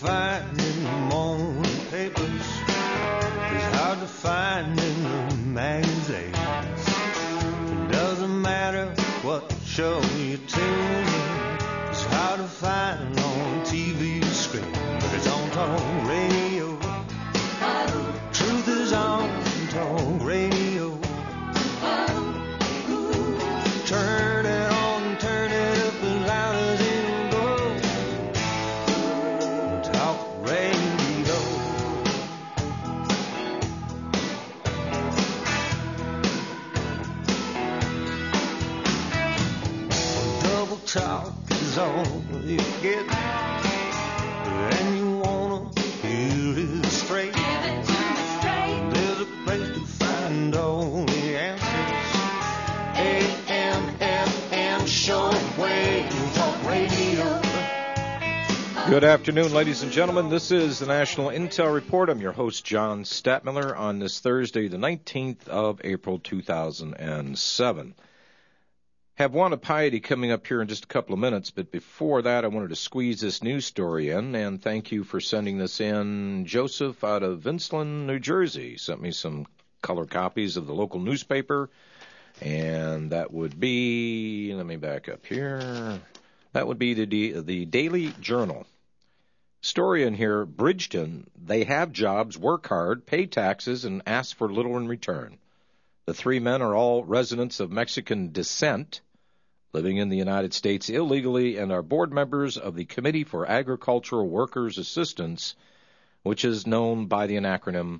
find in the morning papers is hard to find in the magazines. It doesn't matter what show you tune in, it's hard to find on TV screen, but it's on talk radio. Truth is on talk radio. Turn it on, turn it up as loud as it'll go. Talk radio. Double talk is all you get, and you wanna hear it straight. There's a place to find all the answers. AM/FM shortwave talk radio. Good afternoon, ladies and gentlemen. This is the National Intel Report. I'm your host, John Statmiller, on this Thursday, the 19th of April, 2007. Have Wanda Piety coming up here in just a couple of minutes, but before that, I wanted to squeeze this news story in, and thank you for sending this in. Joseph out of Vinceland, New Jersey, sent me some color copies of the local newspaper, and that would be, let me back up here, that would be the Daily Journal. Story in here, Bridgeton, they have jobs, work hard, pay taxes, and ask for little in return. The three men are all residents of Mexican descent, living in the United States illegally, and are board members of the Committee for Agricultural Workers Assistance, which is known by the acronym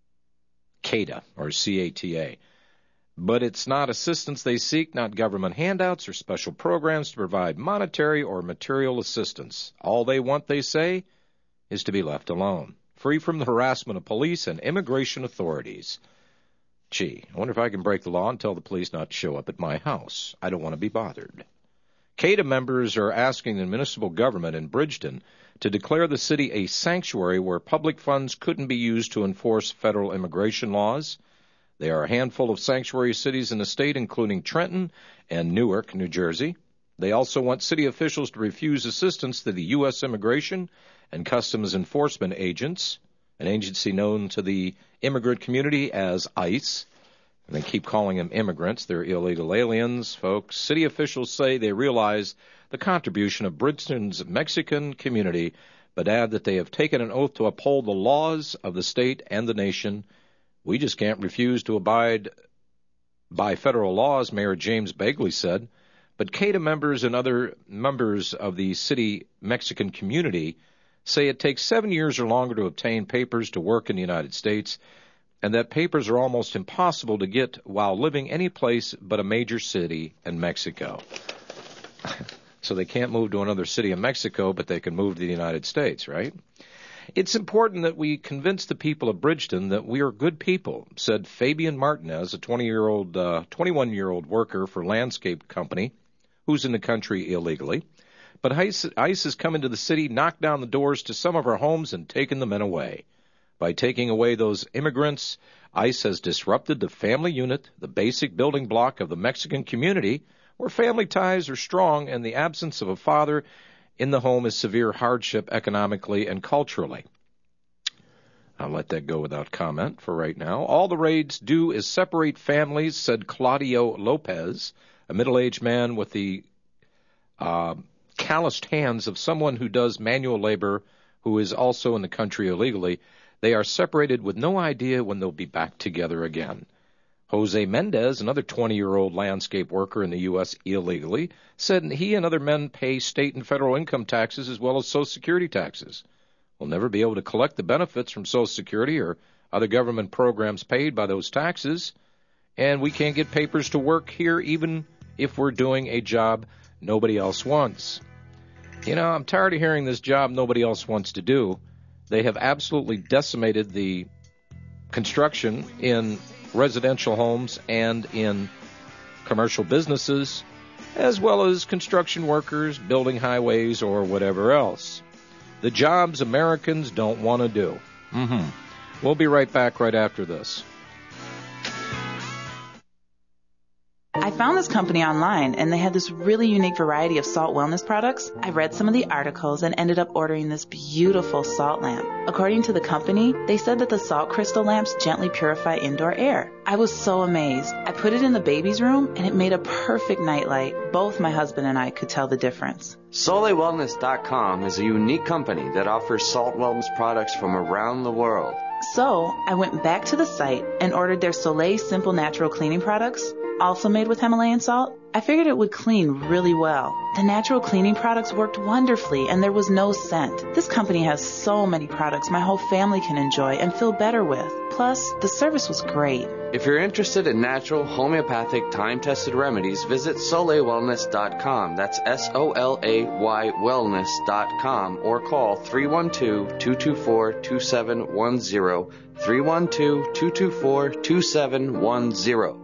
CATA, or CATA. But it's not assistance they seek, not government handouts or special programs to provide monetary or material assistance. All they want, they say, is to be left alone, free from the harassment of police and immigration authorities. Gee, I wonder if I can break the law and tell the police not to show up at my house. I don't want to be bothered. CATA members are asking the municipal government in Bridgeton to declare the city a sanctuary where public funds couldn't be used to enforce federal immigration laws. There are a handful of sanctuary cities in the state, including Trenton and Newark, New Jersey. They also want city officials to refuse assistance to the U.S. Immigration and Customs Enforcement agents, an agency known to the immigrant community as ICE. And they keep calling them immigrants. They're illegal aliens, folks. City officials say they realize the contribution of Bridgeton's Mexican community, but add that they have taken an oath to uphold the laws of the state and the nation. We just can't refuse to abide by federal laws, Mayor James Bagley said. But CATA members and other members of the city Mexican community say it takes 7 years or longer to obtain papers to work in the United States, and that papers are almost impossible to get while living any place but a major city in Mexico. So they can't move to another city in Mexico, but they can move to the United States, right? It's important that we convince the people of Bridgeton that we are good people, said Fabian Martinez, a 21-year-old worker for Landscape Company, who's in the country illegally. But ICE has come into the city, knocked down the doors to some of our homes, and taken the men away. By taking away those immigrants, ICE has disrupted the family unit, the basic building block of the Mexican community, where family ties are strong and the absence of a father in the home is severe hardship economically and culturally. I'll let that go without comment for right now. All the raids do is separate families, said Claudio Lopez, a middle-aged man with the calloused hands of someone who does manual labor who is also in the country illegally. They are separated with no idea when they'll be back together again. Jose Mendez, another 20-year-old landscape worker in the U.S. illegally, said he and other men pay state and federal income taxes as well as Social Security taxes. We'll never be able to collect the benefits from Social Security or other government programs paid by those taxes, and we can't get papers to work here even if we're doing a job nobody else wants. You know, I'm tired of hearing this job nobody else wants to do. They have absolutely decimated the construction in residential homes and in commercial businesses, as well as construction workers building highways or whatever else. The jobs Americans don't want to do. We'll be right back right after this. I found this company online, and they had this really unique variety of salt wellness products. I read some of the articles and ended up ordering this beautiful salt lamp. According to the company, they said that the salt crystal lamps gently purify indoor air. I was so amazed. I put it in the baby's room, and it made a perfect nightlight. Both my husband and I could tell the difference. SoleilWellness.com is a unique company that offers salt wellness products from around the world. So I went back to the site and ordered their Soleil Simple Natural Cleaning products, also made with Himalayan salt. I figured it would clean really well. The natural cleaning products worked wonderfully, and there was no scent. This company has so many products my whole family can enjoy and feel better with. Plus, the service was great. If you're interested in natural, homeopathic, time-tested remedies, visit SoleilWellness.com. That's SOLAY wellness.com, or call 312-224-2710, 312-224-2710.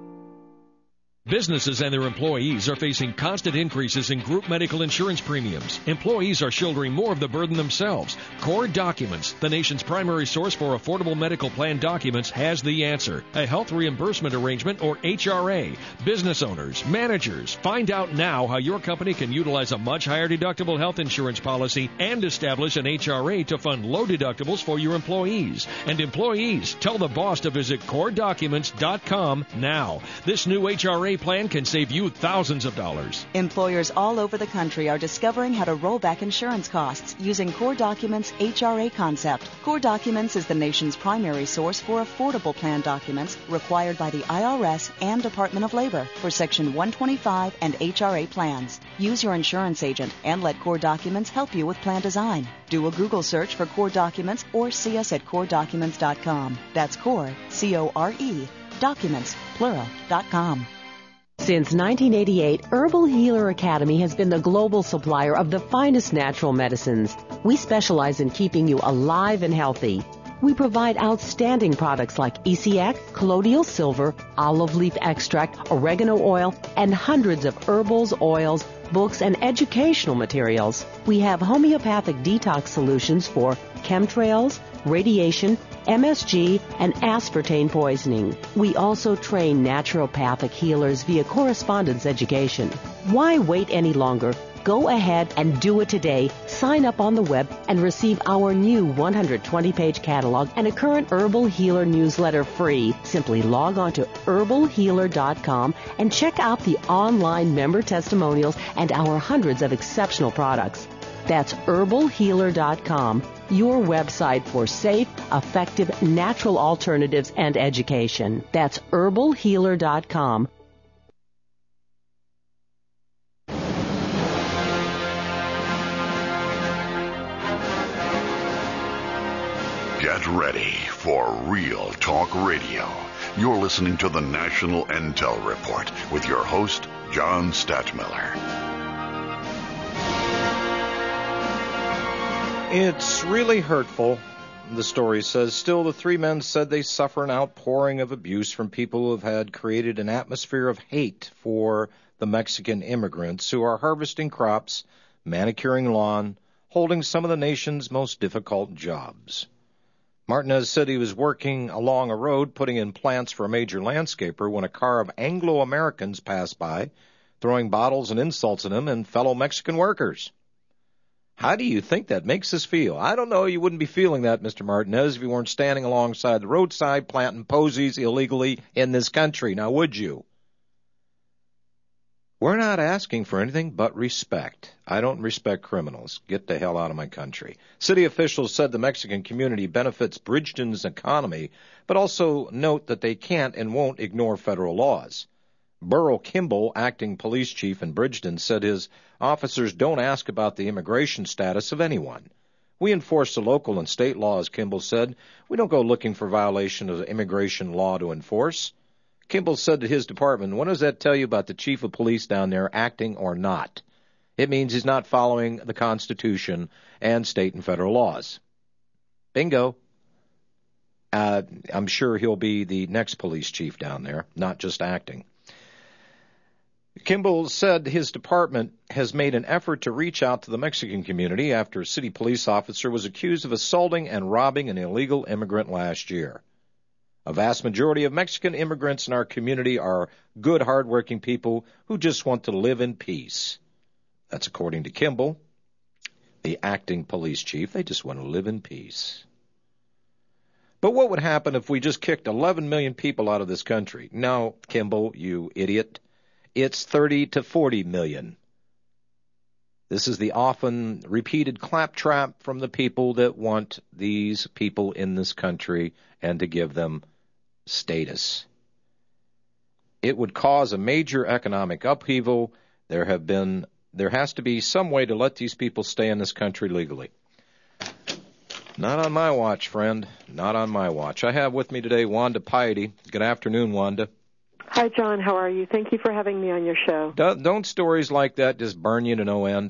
Businesses and their employees are facing constant increases in group medical insurance premiums. Employees are shouldering more of the burden themselves. Core Documents, the nation's primary source for affordable medical plan documents, has the answer. A health reimbursement arrangement, or HRA. Business owners, managers, find out now how your company can utilize a much higher deductible health insurance policy and establish an HRA to fund low deductibles for your employees. And employees, tell the boss to visit CoreDocuments.com now. This new HRA plan can save you thousands of dollars. Employers all over the country are discovering how to roll back insurance costs using Core Documents' HRA concept. Core Documents is the nation's primary source for affordable plan documents required by the IRS and Department of Labor for Section 125 and HRA plans. Use your insurance agent and let Core Documents help you with plan design. Do a Google search for Core Documents or see us at CoreDocuments.com. That's Core, C-O-R-E, Documents, plural.com. Since 1988, Herbal Healer Academy has been the global supplier of the finest natural medicines. We specialize in keeping you alive and healthy. We provide outstanding products like ECX, colloidal silver, olive leaf extract, oregano oil, and hundreds of herbals, oils, books, and educational materials. We have homeopathic detox solutions for chemtrails, radiation, MSG, and aspartame poisoning. We also train naturopathic healers via correspondence education. Why wait any longer? Go ahead and do it today. Sign up on the web and receive our new 120-page catalog and a current Herbal Healer newsletter free. Simply log on to herbalhealer.com and check out the online member testimonials and our hundreds of exceptional products. That's herbalhealer.com, your website for safe, effective, natural alternatives and education. That's herbalhealer.com. Get ready for Real Talk Radio. You're listening to the National Intel Report with your host, John Stadtmiller. It's really hurtful, the story says. Still, the three men said they suffer an outpouring of abuse from people who have had created an atmosphere of hate for the Mexican immigrants who are harvesting crops, manicuring lawn, holding some of the nation's most difficult jobs. Martinez said he was working along a road putting in plants for a major landscaper when a car of Anglo-Americans passed by, throwing bottles and insults at him and fellow Mexican workers. How do you think that makes us feel? I don't know. You wouldn't be feeling that, Mr. Martinez, if you weren't standing alongside the roadside planting posies illegally in this country. Now, would you? We're not asking for anything but respect. I don't respect criminals. Get the hell out of my country. City officials said the Mexican community benefits Bridgeton's economy, but also note that they can't and won't ignore federal laws. Burl Kimball, acting police chief in Bridgeton, said his officers don't ask about the immigration status of anyone. We enforce the local and state laws, Kimball said. We don't go looking for violation of the immigration law to enforce. Kimball said to his department, what does that tell you about the chief of police down there acting or not? It means he's not following the Constitution and state and federal laws. Bingo. I'm sure he'll be the next police chief down there, not just acting. Kimball said his department has made an effort to reach out to the Mexican community after a city police officer was accused of assaulting and robbing an illegal immigrant last year. A vast majority of Mexican immigrants in our community are good, hardworking people who just want to live in peace. That's according to Kimball, the acting police chief. They just want to live in peace. But what would happen if we just kicked 11 million people out of this country? No, Kimball, you idiot. It's 30 to 40 million. This is the often repeated claptrap from the people that want these people in this country and to give them status. It would cause a major economic upheaval. There has to be some way to let these people stay in this country legally. Not on my watch, friend. Not on my watch. I have with me today Wanda Piety. Good afternoon, Wanda. Hi, John. How are you? Thank you for having me on your show. Don't stories like that just burn you to no end?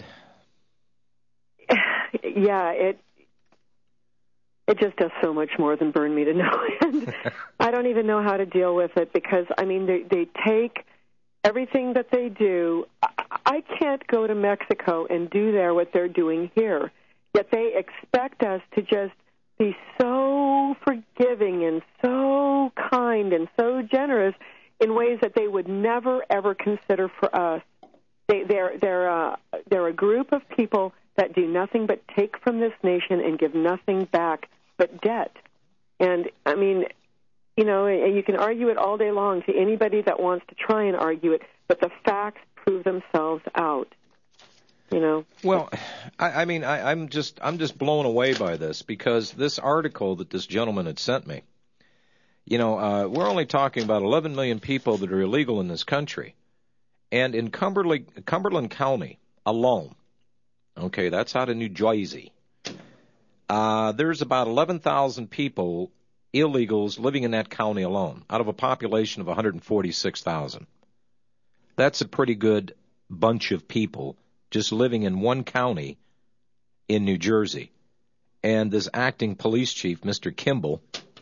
Yeah, it just does so much more than burn me to no end. I don't even know how to deal with it because, I mean, they take everything that they do. I can't go to Mexico and do there what they're doing here, yet they expect us to just be so forgiving and so kind and so generous in ways that they would never, ever consider for us. They're a group of people that do nothing but take from this nation and give nothing back but debt. And, I mean, you know, you can argue it all day long to anybody that wants to try and argue it, but the facts prove themselves out, you know. Well, I'm just blown away by this because this article that this gentleman had sent me, you know, we're only talking about 11 million people that are illegal in this country. And in Cumberland County alone, okay, that's out of New Jersey, there's about 11,000 people, illegals, living in that county alone, out of a population of 146,000. That's a pretty good bunch of people just living in one county in New Jersey. And this acting police chief, Mr. Kimball,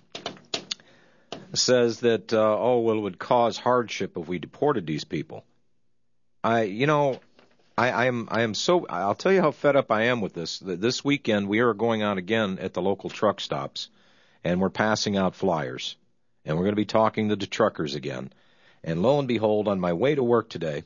says that, it would cause hardship if we deported these people. I'll tell you how fed up I am with this. This weekend, we are going out again at the local truck stops, and we're passing out flyers. And we're going to be talking to the truckers again. And lo and behold, on my way to work today,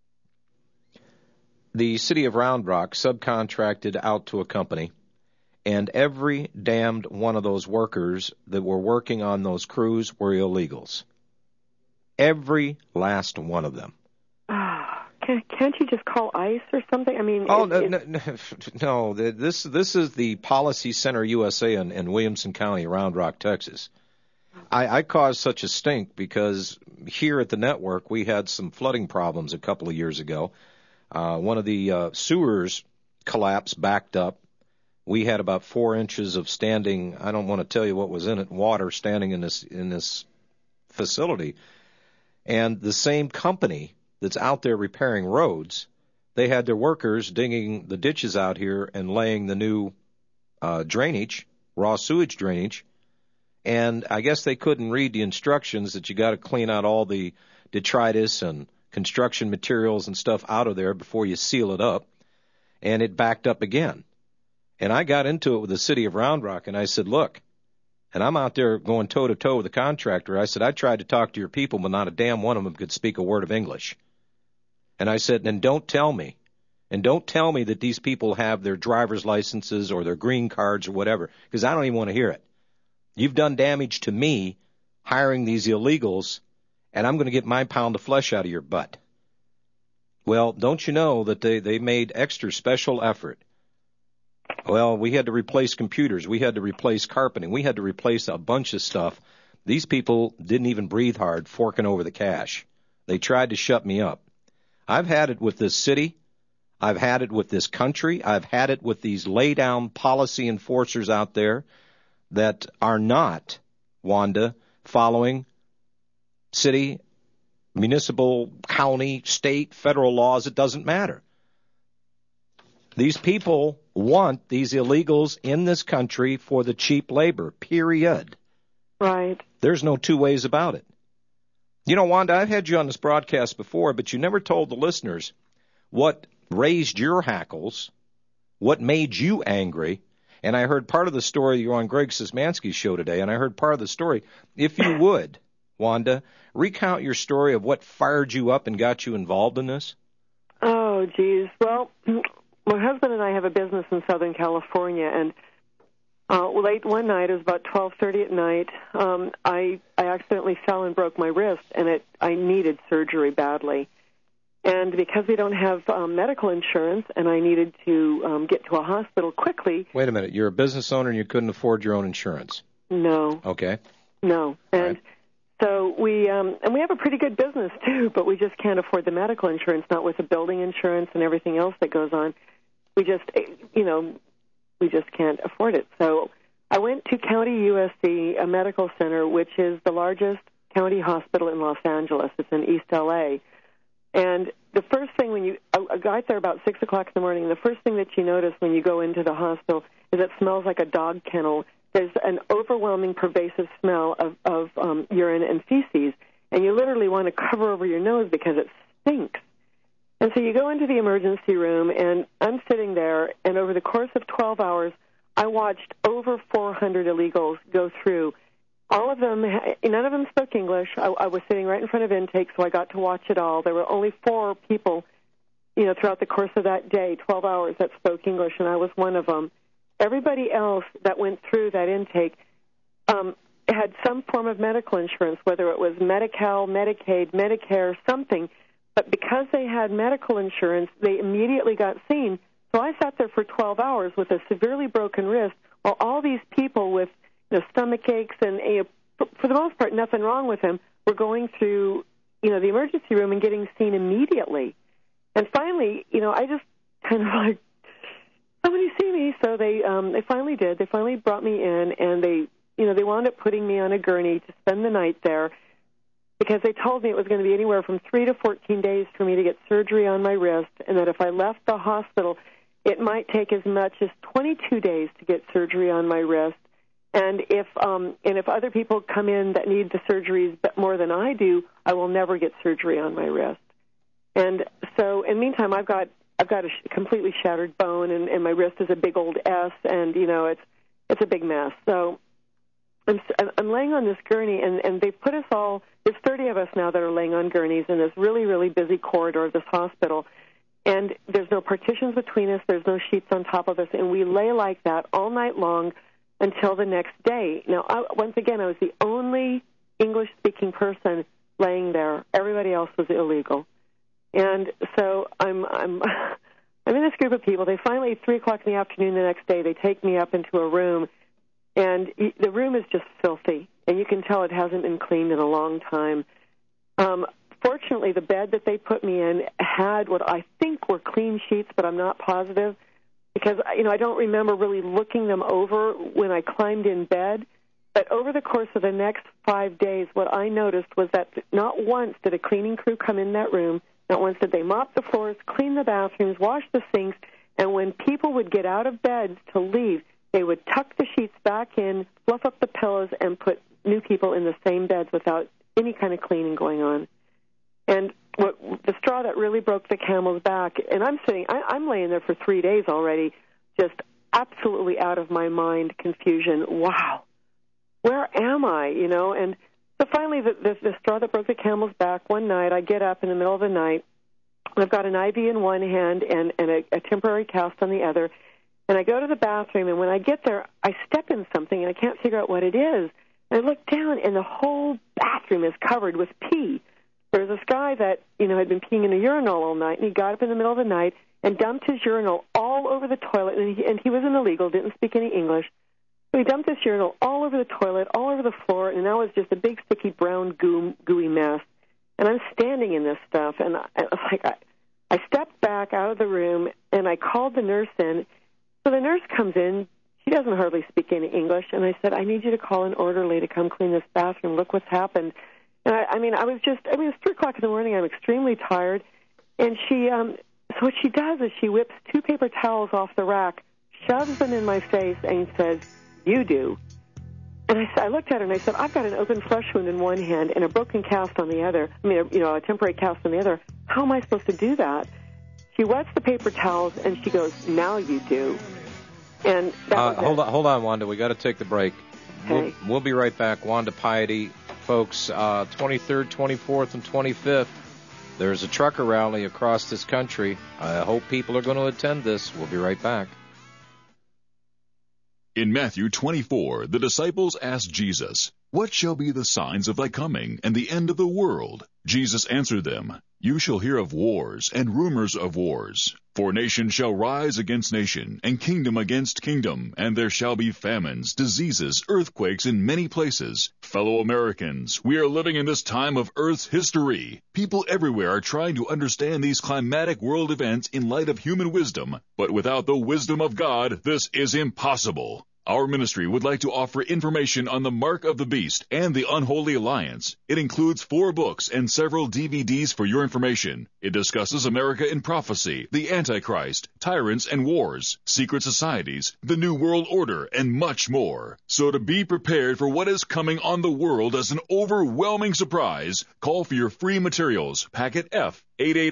the city of Round Rock subcontracted out to a company, and every damned one of those workers that were working on those crews were illegals. Every last one of them. Can't you just call ICE or something? I mean, no. This is the Policy Center USA in Williamson County, Round Rock, Texas. I caused such a stink because here at the network we had some flooding problems a couple of years ago. One of the sewers collapsed, backed up. We had about 4 inches of standing, I don't want to tell you what was in it, water standing in this facility. And the same company that's out there repairing roads, they had their workers digging the ditches out here and laying the new drainage, raw sewage drainage. And I guess they couldn't read the instructions that you got to clean out all the detritus and construction materials and stuff out of there before you seal it up. And it backed up again. And I got into it with the city of Round Rock, and I said, look, and I'm out there going toe-to-toe with the contractor. I said, I tried to talk to your people, but not a damn one of them could speak a word of English. And I said, and don't tell me that these people have their driver's licenses or their green cards or whatever, because I don't even want to hear it. You've done damage to me hiring these illegals, and I'm going to get my pound of flesh out of your butt. Well, don't you know that they made extra special effort? Well, we had to replace computers. We had to replace carpeting. We had to replace a bunch of stuff. These people didn't even breathe hard, forking over the cash. They tried to shut me up. I've had it with this city. I've had it with this country. I've had it with these lay-down policy enforcers out there that are not, Wanda, following city, municipal, county, state, federal laws. It doesn't matter. These people want these illegals in this country for the cheap labor, period. Right. There's no two ways about it. You know, Wanda, I've had you on this broadcast before, but you never told the listeners what raised your hackles, what made you angry, And I heard part of the story. You're on Greg Szymanski's show today, and I heard part of the story. If you would, Wanda, recount your story of what fired you up and got you involved in this. Oh, geez. Well, my husband and I have a business in Southern California, and late one night, it was about 12:30 at night, I accidentally fell and broke my wrist, and I needed surgery badly. And because we don't have medical insurance, and I needed to get to a hospital quickly. Wait a minute. You're a business owner, and you couldn't afford your own insurance. No. Okay. No. And so we have a pretty good business, too, but we just can't afford the medical insurance, not with the building insurance and everything else that goes on. We just, we just can't afford it. So I went to County USC, a medical center, which is the largest county hospital in Los Angeles. It's in East L.A., and the first thing I got there about 6 o'clock in the morning, the first thing that you notice when you go into the hospital is it smells like a dog kennel. There's an overwhelming, pervasive smell of urine and feces, and you literally want to cover over your nose because it stinks. And so you go into the emergency room, and I'm sitting there, and over the course of 12 hours, I watched over 400 illegals go through. All of them, none of them spoke English. I was sitting right in front of intake, so I got to watch it all. There were only 4 people, throughout the course of that day, 12 hours, that spoke English, and I was one of them. Everybody else that went through that intake had some form of medical insurance, whether it was Medi-Cal, Medicaid, Medicare, something. But because they had medical insurance, they immediately got seen. So I sat there for 12 hours with a severely broken wrist while all these people with stomach aches and, for the most part, nothing wrong with them, were going through, the emergency room and getting seen immediately. And finally, I just kind of like, somebody see me. So they finally did. They finally brought me in, and they wound up putting me on a gurney to spend the night there because they told me it was going to be anywhere from 3 to 14 days for me to get surgery on my wrist, and that if I left the hospital, it might take as much as 22 days to get surgery on my wrist. And if other people come in that need the surgeries more than I do, I will never get surgery on my wrist. And so, in the meantime, I've got a completely shattered bone, and my wrist is a big old S, and it's a big mess. So I'm laying on this gurney, and they've put us all. There's 30 of us now that are laying on gurneys in this really, really busy corridor of this hospital. And there's no partitions between us. There's no sheets on top of us, and we lay like that all night long until the next day. Now, once again, I was the only English-speaking person laying there. Everybody else was illegal. And so I'm in this group of people. They finally, 3 o'clock in the afternoon the next day, they take me up into a room, and the room is just filthy, and you can tell it hasn't been cleaned in a long time. Fortunately, the bed that they put me in had what I think were clean sheets, but I'm not positive, because, I don't remember really looking them over when I climbed in bed. But over the course of the next 5 days, what I noticed was that not once did a cleaning crew come in that room, not once did they mop the floors, clean the bathrooms, wash the sinks, and when people would get out of bed to leave, they would tuck the sheets back in, fluff up the pillows, and put new people in the same beds without any kind of cleaning going on. And the straw that really broke the camel's back, and I'm laying there for 3 days already, just absolutely out of my mind, confusion. Wow, where am I? And so finally, the straw that broke the camel's back, one night, I get up in the middle of the night, and I've got an IV in one hand and a temporary cast on the other, and I go to the bathroom, and when I get there, I step in something, and I can't figure out what it is. And I look down, and the whole bathroom is covered with pee. There was this guy that, had been peeing in a urinal all night, and he got up in the middle of the night and dumped his urinal all over the toilet, and he was an illegal, didn't speak any English. So he dumped his urinal all over the toilet, all over the floor, and now it's just a big, sticky, brown, gooey mess. And I'm standing in this stuff, and I stepped back out of the room, and I called the nurse in. So the nurse comes in. She doesn't hardly speak any English, and I said, I need you to call an orderly to come clean this bathroom. Look what's happened. And it's 3 o'clock in the morning. I'm extremely tired. And so what she does is she whips 2 paper towels off the rack, shoves them in my face, and says, you do. And I looked at her and I said, I've got an open flesh wound in one hand and a broken cast on the other. A temporary cast on the other. How am I supposed to do that? She wets the paper towels and she goes, now you do. And hold on, Wanda. We got to take the break. Okay. We'll be right back. Wanda Piety, folks. 23rd, 24th, and 25th. There's a trucker rally across this country. I hope people are going to attend this. We'll be right back. In Matthew 24, the disciples asked Jesus, "What shall be the signs of thy coming and the end of the world?" Jesus answered them, "You shall hear of wars and rumors of wars. For nation shall rise against nation, and kingdom against kingdom, and there shall be famines, diseases, earthquakes in many places. Fellow Americans, we are living in this time of Earth's history. People everywhere are trying to understand these climatic world events in light of human wisdom, but without the wisdom of God, this is impossible. Our ministry would like to offer information on the Mark of the Beast and the Unholy Alliance. It includes 4 books and several DVDs for your information. It discusses America in prophecy, the Antichrist, tyrants and wars, secret societies, the New World Order, and much more. So to be prepared for what is coming on the world as an overwhelming surprise, call for your free materials, packet F,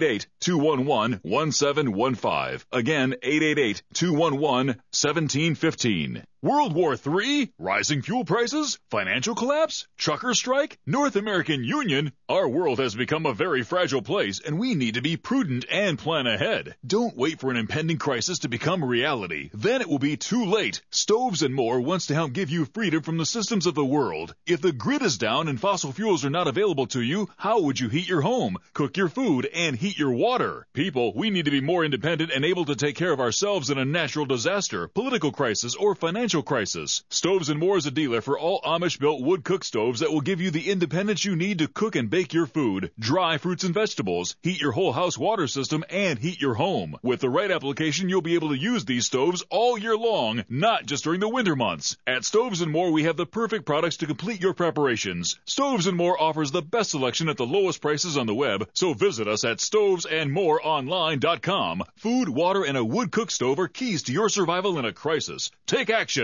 888-211-1715. Again, 888-211-1715. World War III? Rising fuel prices? Financial collapse? Trucker strike? North American Union? Our world has become a very fragile place, and we need to be prudent and plan ahead. Don't wait for an impending crisis to become reality. Then it will be too late. Stoves and More wants to help give you freedom from the systems of the world. If the grid is down and fossil fuels are not available to you, how would you heat your home, cook your food, and heat your water? People, we need to be more independent and able to take care of ourselves in a natural disaster, political crisis, or financial crisis. Stoves and More is a dealer for all Amish-built wood cook stoves that will give you the independence you need to cook and bake your food, dry fruits and vegetables, heat your whole house water system, and heat your home. With the right application, you'll be able to use these stoves all year long, not just during the winter months. At Stoves and More, we have the perfect products to complete your preparations. Stoves and More offers the best selection at the lowest prices on the web, so visit us at stovesandmoreonline.com. Food, water, and a wood cook stove are keys to your survival in a crisis. Take action.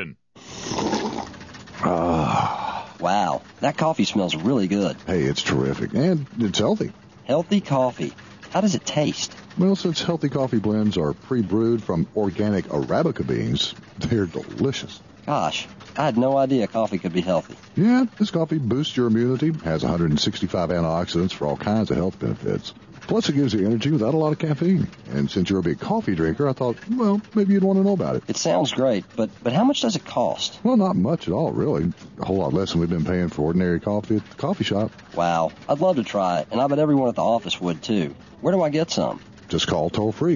Wow, that coffee smells really good. Hey, it's terrific, and it's healthy. Healthy coffee. How does it taste? Well, since healthy coffee blends are pre-brewed from organic Arabica beans, they're delicious. Gosh, I had no idea coffee could be healthy. Yeah, this coffee boosts your immunity, has 165 antioxidants for all kinds of health benefits. Plus, it gives you energy without a lot of caffeine. And since you're a big coffee drinker, I thought, well, maybe you'd want to know about it. It sounds great, but how much does it cost? Well, not much at all, really. A whole lot less than we've been paying for ordinary coffee at the coffee shop. Wow, I'd love to try it, and I bet everyone at the office would, too. Where do I get some? Just call toll-free,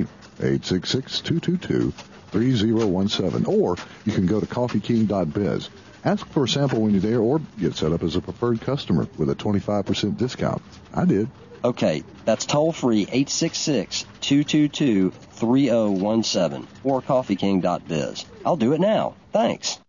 866-222-3017. Or you can go to coffeeking.biz. Ask for a sample when you're there, or get set up as a preferred customer with a 25% discount. I did. Okay, that's toll-free 866-222-3017 or coffeeking.biz. I'll do it now. Thanks.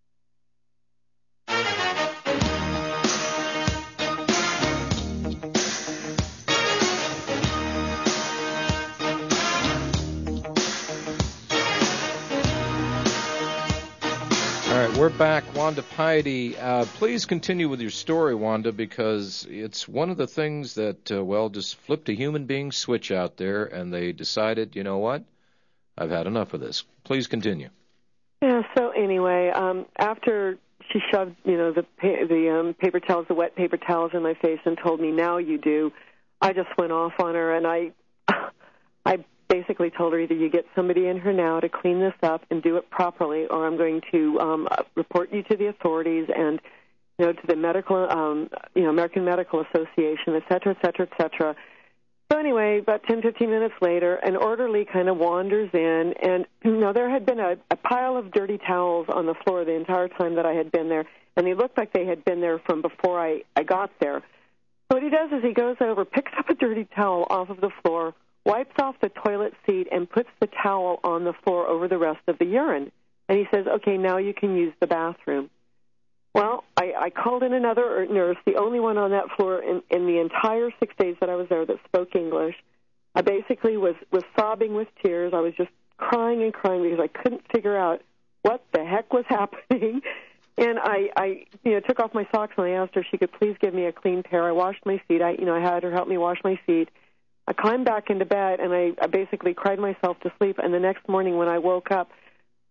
We're back. Wanda Piety, please continue with your story, Wanda, because it's one of the things that, just flipped a human being switch out there, and they decided, you know what, I've had enough of this. Please continue. Yeah, so anyway, after she shoved, the paper towels, the wet paper towels in my face and told me, now you do, I just went off on her, and I basically told her either you get somebody in here now to clean this up and do it properly, or I'm going to report you to the authorities and to the medical, American Medical Association, et cetera, et cetera, et cetera. So anyway, about 10, 15 minutes later, an orderly kind of wanders in, and there had been a pile of dirty towels on the floor the entire time that I had been there, and they looked like they had been there from before I got there. So what he does is he goes over, picks up a dirty towel off of the floor, wipes off the toilet seat, and puts the towel on the floor over the rest of the urine. And he says, okay, now you can use the bathroom. Well, I called in another nurse, the only one on that floor in the entire 6 days that I was there that spoke English. I basically was sobbing with tears. I was just crying and crying because I couldn't figure out what the heck was happening. And I took off my socks and I asked her if she could please give me a clean pair. I washed my feet. I had her help me wash my feet. I climbed back into bed, and I basically cried myself to sleep. And the next morning when I woke up,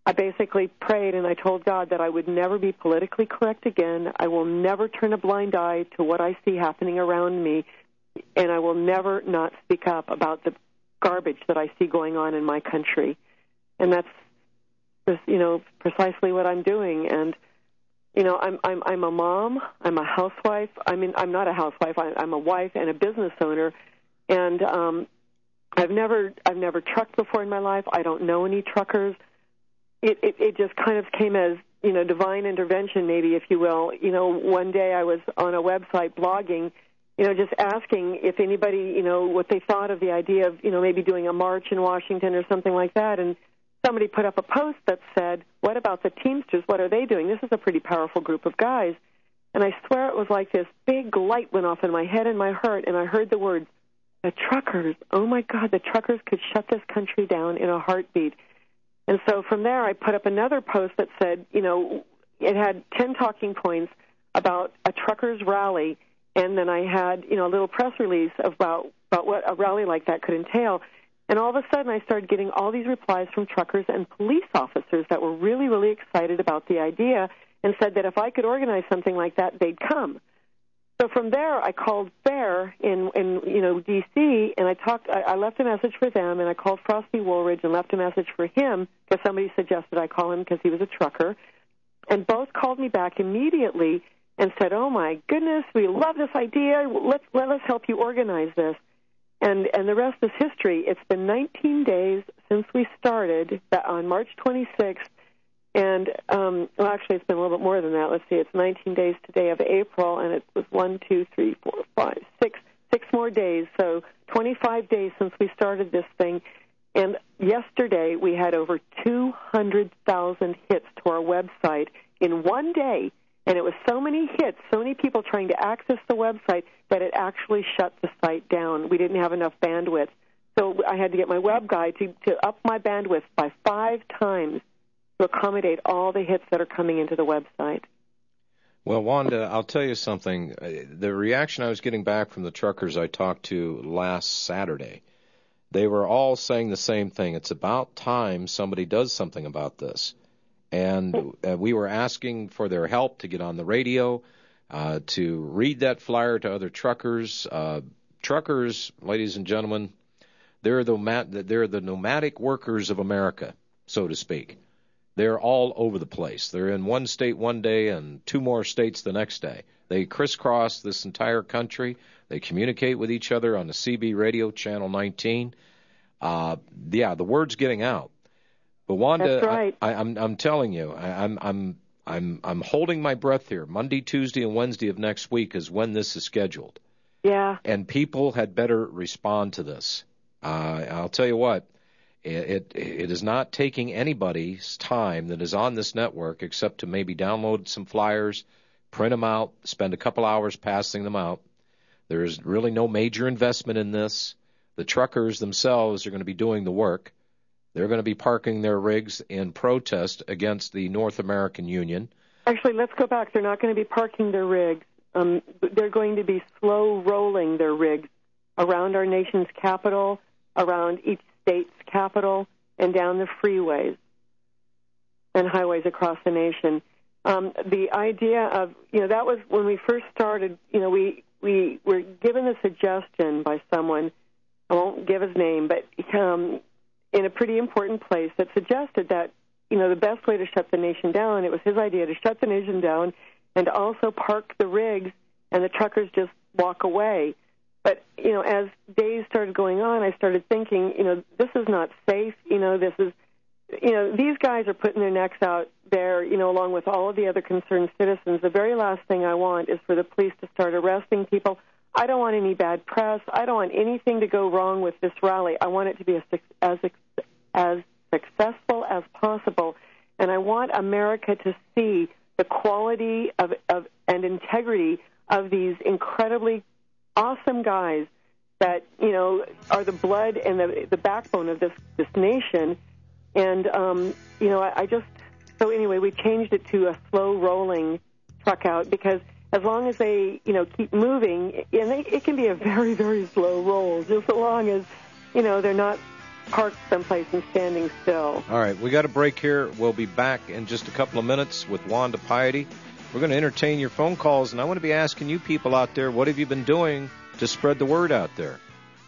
I basically prayed and I told God that I would never be politically correct again. I will never turn a blind eye to what I see happening around me, and I will never not speak up about the garbage that I see going on in my country. And that's precisely what I'm doing. And I'm a mom. I'm a housewife. I mean, I'm not a housewife. I'm a wife and a business owner. And I've never trucked before in my life. I don't know any truckers. It just kind of came as, divine intervention, maybe, if you will. One day I was on a website blogging, just asking if anybody, what they thought of the idea of, maybe doing a march in Washington or something like that. And somebody put up a post that said, what about the Teamsters? What are they doing? This is a pretty powerful group of guys. And I swear it was like this big light went off in my head and my heart, and I heard the words, the truckers. Oh, my God, the truckers could shut this country down in a heartbeat. And so from there, I put up another post that said, it had 10 talking points about a truckers' rally, and then I had, a little press release about what a rally like that could entail. And all of a sudden, I started getting all these replies from truckers and police officers that were really, really excited about the idea and said that if I could organize something like that, they'd come. So from there, I called FAIR in D.C., and I left a message for them, and I called Frosty Woolridge and left a message for him because somebody suggested I call him because he was a trucker. And both called me back immediately and said, oh, my goodness, we love this idea. Let us help you organize this. And the rest is history. It's been 19 days since we started on March 26th. And, actually, it's been a little bit more than that. Let's see, it's 19 days today of April, and it was 6 more days. So 25 days since we started this thing. And yesterday we had over 200,000 hits to our website in one day. And it was so many hits, so many people trying to access the website that it actually shut the site down. We didn't have enough bandwidth. So I had to get my web guy to up my bandwidth by 5 times to accommodate all the hits that are coming into the website. Well, Wanda, I'll tell you something. The reaction I was getting back from the truckers I talked to last Saturday, they were all saying the same thing. It's about time somebody does something about this. And we were asking for their help to get on the radio, to read that flyer to other truckers. Truckers, ladies and gentlemen, they're the nomadic workers of America, so to speak. They're all over the place. They're in one state one day and 2 more states the next day. They crisscross this entire country. They communicate with each other on the CB radio, Channel 19. The word's getting out. But Wanda, that's right. I'm telling you, I'm holding my breath here. Monday, Tuesday, and Wednesday of next week is when this is scheduled. Yeah. And people had better respond to this. I'll tell you what. It is not taking anybody's time that is on this network except to maybe download some flyers, print them out, spend a couple hours passing them out. There is really no major investment in this. The truckers themselves are going to be doing the work. They're going to be parking their rigs in protest against the North American Union. Actually, let's go back. They're not going to be parking their rigs. They're going to be slow rolling their rigs around our nation's capital, around each state's capital, and down the freeways and highways across the nation. The idea of, that was when we first started, we were given a suggestion by someone, I won't give his name, but in a pretty important place that suggested that, the best way to shut the nation down, it was his idea to shut the nation down and also park the rigs and the truckers just walk away. But, as days started going on, I started thinking, this is not safe. This is, these guys are putting their necks out there, along with all of the other concerned citizens. The very last thing I want is for the police to start arresting people. I don't want any bad press. I don't want anything to go wrong with this rally. I want it to be as successful as possible. And I want America to see the quality of and integrity of these incredibly awesome guys that, are the blood and the backbone of this nation. And, so anyway, we changed it to a slow-rolling truck out because as long as they, keep moving, and it can be a very, very slow roll, just so long as, they're not parked someplace and standing still. All right, we got a break here. We'll be back in just a couple of minutes with Wanda Piety. We're going to entertain your phone calls, and I want to be asking you people out there, what have you been doing to spread the word out there?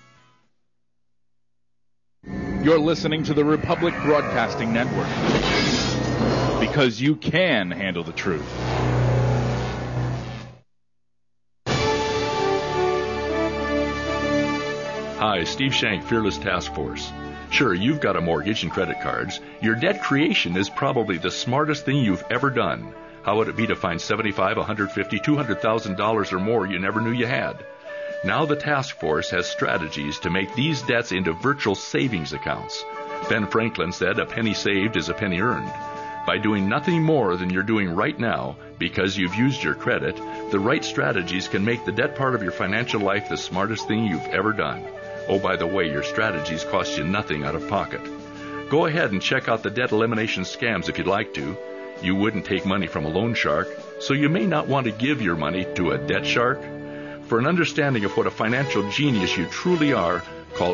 You're listening to the Republic Broadcasting Network, because you can handle the truth. Hi, Steve Shank, Fearless Task Force. Sure, you've got a mortgage and credit cards. Your debt creation is probably the smartest thing you've ever done. How would it be to find $75,000, $150,000, $200,000 or more you never knew you had? Now the task force has strategies to make these debts into virtual savings accounts. Ben Franklin said a penny saved is a penny earned. By doing nothing more than you're doing right now, because you've used your credit, the right strategies can make the debt part of your financial life the smartest thing you've ever done. Oh, by the way, your strategies cost you nothing out of pocket. Go ahead and check out the debt elimination scams if you'd like to. You wouldn't take money from a loan shark, so you may not want to give your money to a debt shark. For an understanding of what a financial genius you truly are, call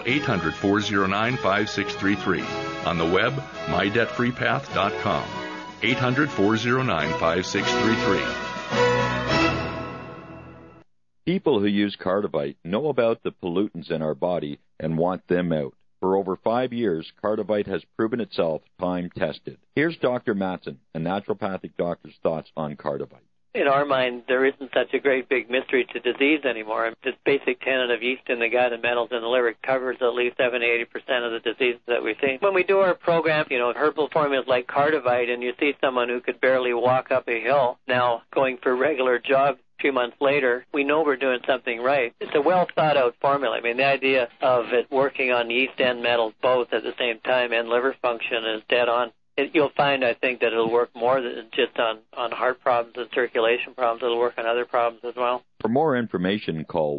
800-409-5633. On the web, mydebtfreepath.com. 800-409-5633. People who use Cardivite know about the pollutants in our body and want them out. For over 5 years, Cardivite has proven itself time-tested. Here's Dr. Matson, a naturopathic doctor's thoughts on Cardivite. In our mind, there isn't such a great big mystery to disease anymore. This basic tenet of yeast in the gut and metals in the liver covers at least 70-80% of the diseases that we see. When we do our program, herbal formulas like Cardivite, and you see someone who could barely walk up a hill now going for regular jogs a few months later, we know we're doing something right. It's a well-thought-out formula. I mean, the idea of it working on yeast and metals both at the same time and liver function is dead on. You'll find, I think, that it'll work more than just on heart problems and circulation problems. It'll work on other problems as well. For more information, call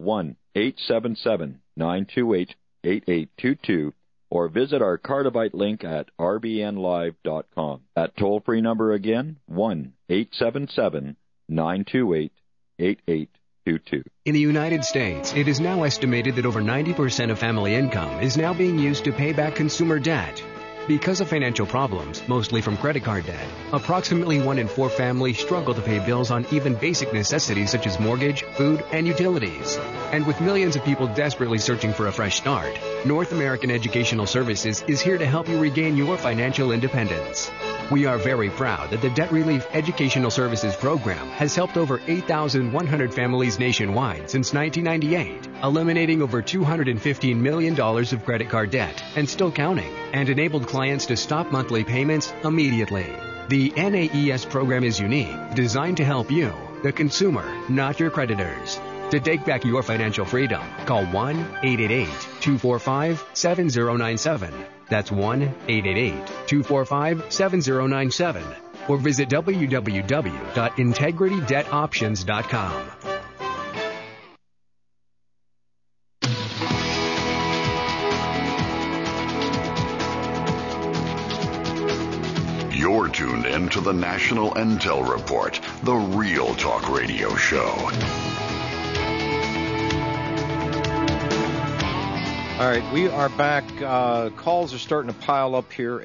1-877-928-8822 or visit our Cardivite link at rbnlive.com. That toll-free number again, 1-877-928-8822. In the United States, it is now estimated that over 90% of family income is now being used to pay back consumer debt. Because of financial problems, mostly from credit card debt, approximately 1 in 4 families struggle to pay bills on even basic necessities such as mortgage, food, and utilities. And with millions of people desperately searching for a fresh start, North American Educational Services is here to help you regain your financial independence. We are very proud that the Debt Relief Educational Services Program has helped over 8,100 families nationwide since 1998, eliminating over $215 million of credit card debt and still counting, and enabled clients to stop monthly payments immediately. The NAES program is unique, designed to help you, the consumer, not your creditors. To take back your financial freedom, call 1-888-245-7097. That's 1-888-245-7097. Or visit www.integritydebtoptions.com. You're tuned in to the National Intel Report, the Real Talk Radio show. All right, we are back. Calls are starting to pile up here,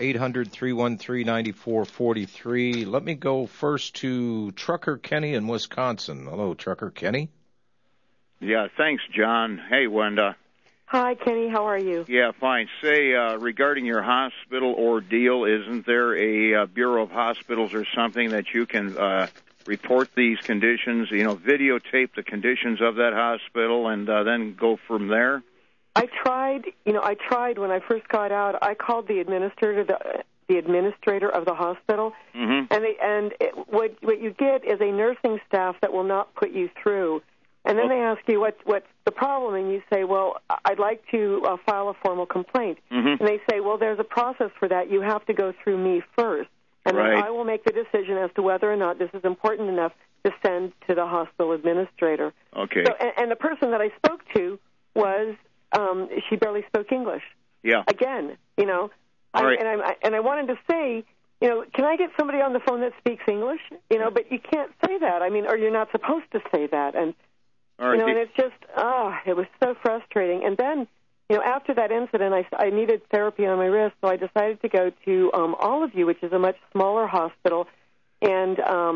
800-313-9443. Let me go first to Trucker Kenny in Wisconsin. Hello, Trucker Kenny. Yeah, thanks, John. Hey, Wanda. Hi, Kenny. How are you? Yeah, fine. Say, regarding your hospital ordeal, isn't there a Bureau of Hospitals or something that you can report these conditions, videotape the conditions of that hospital and then go from there? I tried when I first got out. I called the administrator of the hospital, and what you get is a nursing staff that will not put you through. And then they ask you what's the problem, and you say, well, I'd like to file a formal complaint. And they say, well, there's a process for that. You have to go through me first, and then I will make the decision as to whether or not this is important enough to send to the hospital administrator. Okay. So, and the person that I spoke to was she barely spoke English. Yeah. Again, All right. I wanted to say, can I get somebody on the phone that speaks English? But you can't say that. I mean, or you're not supposed to say that. And All right. and it's just, it was so frustrating. And then, after that incident, I needed therapy on my wrist, so I decided to go to Alleview, which is a much smaller hospital, and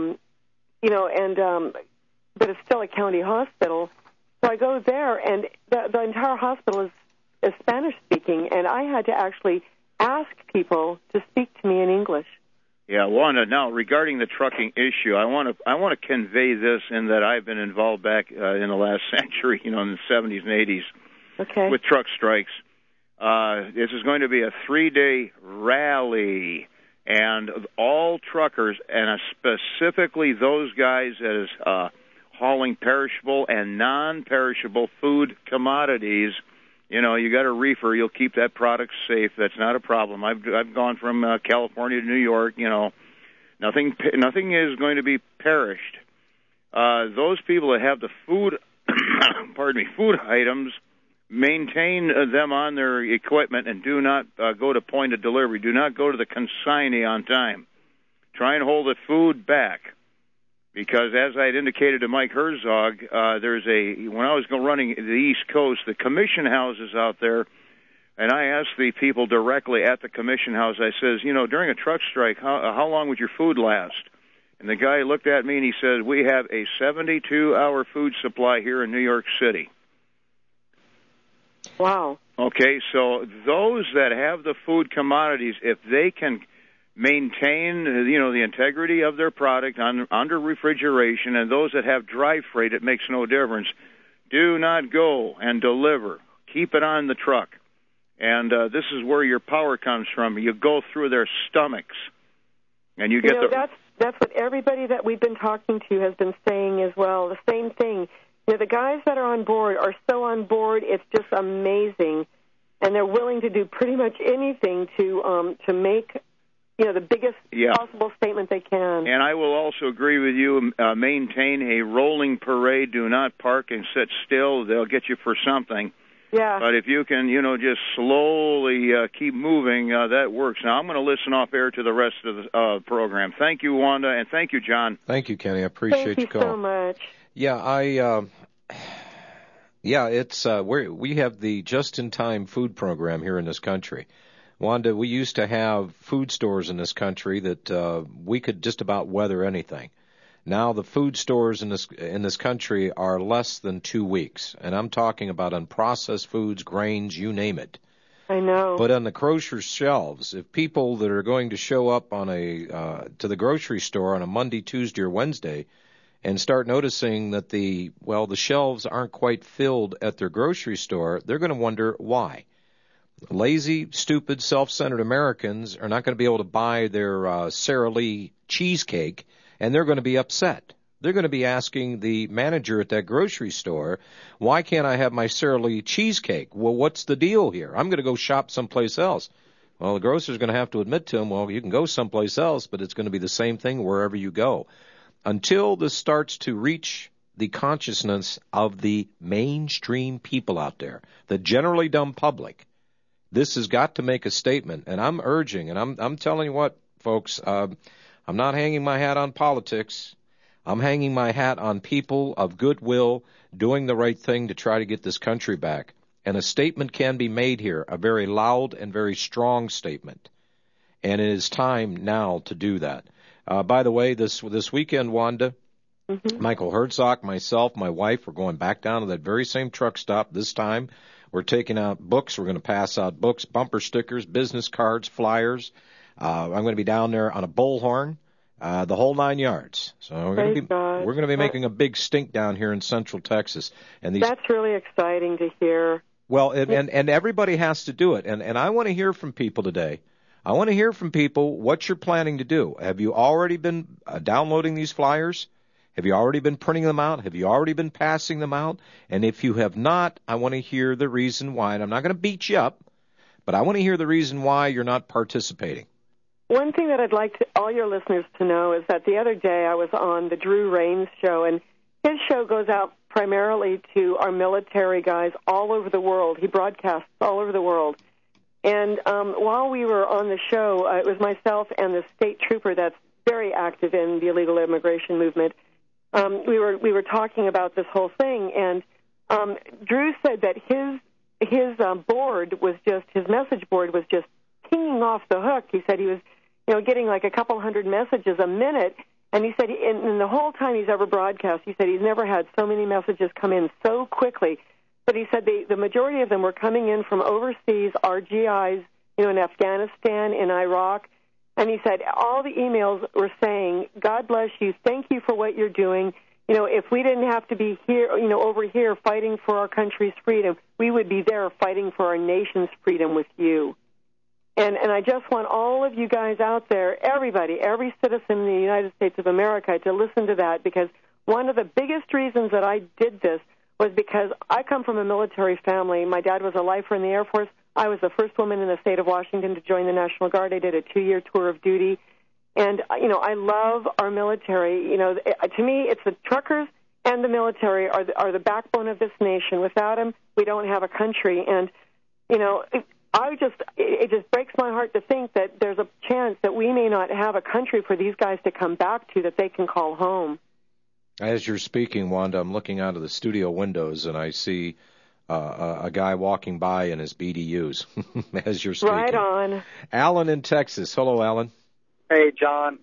but it's still a county hospital. So I go there, and the entire hospital is Spanish-speaking, and I had to actually ask people to speak to me in English. Yeah, Wanda, now regarding the trucking issue, I want to convey this in that I've been involved back in the last century, in the 70s and 80s, with truck strikes. This is going to be a 3-day rally, and all truckers, and specifically those guys that is hauling perishable and non-perishable food commodities. You got a reefer, you'll keep that product safe. That's not a problem. I've gone from California to New York. Nothing is going to be perished. Those people that have the food, food items, maintain them on their equipment and do not go to point of delivery. Do not go to the consignee on time. Try and hold the food back. Because as I had indicated to Mike Herzog, when I was running the East Coast, the commission houses out there, and I asked the people directly at the commission house, I says, during a truck strike, how long would your food last? And the guy looked at me and he said, we have a 72-hour food supply here in New York City. Wow. Okay, so those that have the food commodities, if they can maintain, the integrity of their product under refrigeration, and those that have dry freight, it makes no difference. Do not go and deliver. Keep it on the truck. And this is where your power comes from. You go through their stomachs, and you get that's what everybody that we've been talking to has been saying as well. The same thing. The guys that are on board are so on board. It's just amazing, and they're willing to do pretty much anything to make the biggest possible statement they can. And I will also agree with you, maintain a rolling parade. Do not park and sit still. They'll get you for something. Yeah. But if you can, just slowly keep moving, that works. Now, I'm going to listen off air to the rest of the program. Thank you, Wanda, and thank you, John. Thank you, Kenny. I appreciate your call. Thank you so much. Yeah, it's we have the just-in-time food program here in this country. Wanda, we used to have food stores in this country that we could just about weather anything. Now the food stores in this country are less than 2 weeks, and I'm talking about unprocessed foods, grains, you name it. I know. But on the grocery shelves, if people that are going to show up on to the grocery store on a Monday, Tuesday, or Wednesday, and start noticing that the shelves aren't quite filled at their grocery store, they're going to wonder why. Lazy, stupid, self-centered Americans are not going to be able to buy their Sara Lee cheesecake, and they're going to be upset. They're going to be asking the manager at that grocery store, why can't I have my Sara Lee cheesecake? Well, what's the deal here? I'm going to go shop someplace else. Well, the grocer's going to have to admit to him, well, you can go someplace else, but it's going to be the same thing wherever you go. Until this starts to reach the consciousness of the mainstream people out there, the generally dumb public, this has got to make a statement, and I'm urging, and I'm telling you what, folks, I'm not hanging my hat on politics. I'm hanging my hat on people of goodwill doing the right thing to try to get this country back. And a statement can be made here, a very loud and very strong statement. And it is time now to do that. By the way, this weekend, Wanda, Michael Herzog, myself, my wife, we're going back down to that very same truck stop this time. We're taking out books. We're going to pass out books, bumper stickers, business cards, flyers. I'm going to be down there on a bullhorn, the whole 9 yards. So we're going to be making a big stink down here in Central Texas. And that's really exciting to hear. Well, and everybody has to do it. And I want to hear from people today. I want to hear from people what you're planning to do. Have you already been downloading these flyers? Have you already been printing them out? Have you already been passing them out? And if you have not, I want to hear the reason why. And I'm not going to beat you up, but I want to hear the reason why you're not participating. One thing that I'd like all your listeners to know is that the other day I was on the Drew Rains show, and his show goes out primarily to our military guys all over the world. He broadcasts all over the world. And while we were on the show, it was myself and the state trooper that's very active in the illegal immigration movement. We were talking about this whole thing, and Drew said that his his his message board was just pinging off the hook. He said he was, getting like a couple hundred messages a minute. And he said in the whole time he's ever broadcast, he said he's never had so many messages come in so quickly. But he said the majority of them were coming in from overseas, RGIs, in Afghanistan, in Iraq. And he said all the emails were saying, God bless you, thank you for what you're doing. If we didn't have to be here, over here fighting for our country's freedom, we would be there fighting for our nation's freedom with you. And I just want all of you guys out there, everybody, every citizen in the United States of America, to listen to that, because one of the biggest reasons that I did this was because I come from a military family. My dad was a lifer in the Air Force. I was the first woman in the state of Washington to join the National Guard. I did a 2-year tour of duty. And, I love our military. To me, it's the truckers and the military are the backbone of this nation. Without them, we don't have a country. And, it just breaks my heart to think that there's a chance that we may not have a country for these guys to come back to that they can call home. As you're speaking, Wanda, I'm looking out of the studio windows, and I see a guy walking by in his BDUs as you're speaking. Right on. Alan in Texas. Hello, Alan. Hey, John.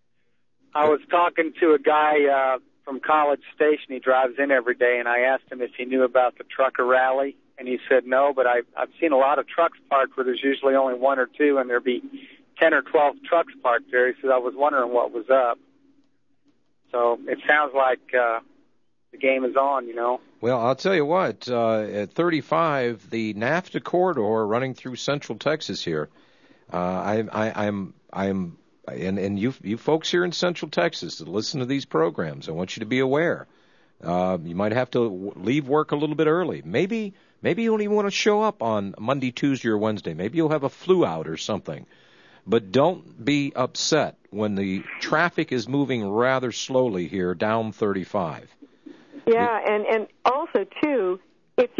I was talking to a guy from College Station. He drives in every day, and I asked him if he knew about the trucker rally, and he said no, but I've seen a lot of trucks parked where there's usually only one or two, and there'd be 10 or 12 trucks parked there. He said, I was wondering what was up. So it sounds like the game is on, Well, I'll tell you what. At 35, the NAFTA corridor running through Central Texas here. And you folks here in Central Texas that listen to these programs, I want you to be aware. You might have to leave work a little bit early. Maybe you don't even want to show up on Monday, Tuesday, or Wednesday. Maybe you'll have a flu out or something. But don't be upset when the traffic is moving rather slowly here down 35. Yeah, and also, too, if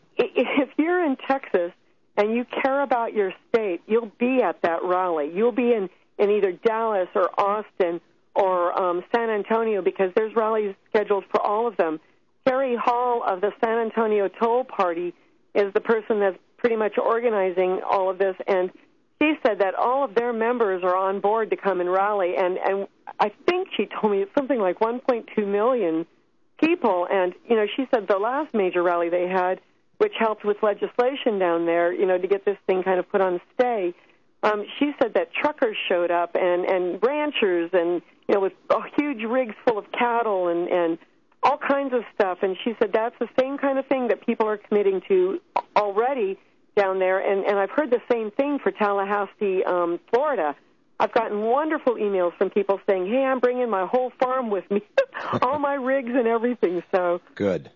you're in Texas and you care about your state, you'll be at that rally. You'll be in either Dallas or Austin or San Antonio, because there's rallies scheduled for all of them. Terry Hall of the San Antonio Toll Party is the person that's pretty much organizing all of this, and she said that all of their members are on board to come and rally, and I think she told me it's something like 1.2 million people, and, she said the last major rally they had, which helped with legislation down there, to get this thing kind of put on stay, she said that truckers showed up and ranchers and, with huge rigs full of cattle and all kinds of stuff, and she said that's the same kind of thing that people are committing to already down there, and I've heard the same thing for Tallahassee, Florida. I've gotten wonderful emails from people saying, hey, I'm bringing my whole farm with me, all my rigs and everything. So Good.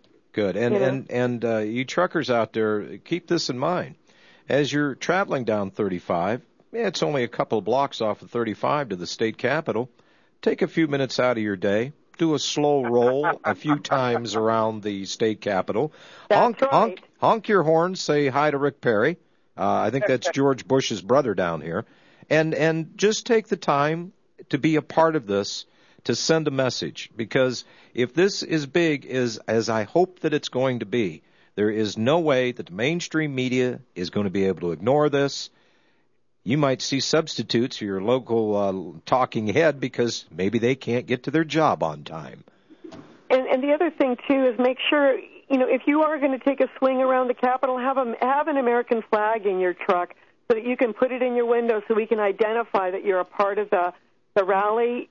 And you truckers out there, keep this in mind. As you're traveling down 35, it's only a couple of blocks off of 35 to the state capitol. Take a few minutes out of your day. Do a slow roll a few times around the state capitol. Honk your horn, say hi to Rick Perry. I think that's George Bush's brother down here. And just take the time to be a part of this, to send a message. Because if this is big as I hope that it's going to be, there is no way that the mainstream media is going to be able to ignore this. You might see substitutes for your local talking head because maybe they can't get to their job on time. And the other thing, too, is make sure, if you are going to take a swing around the Capitol, have an American flag in your truck so that you can put it in your window so we can identify that you're a part of the rally.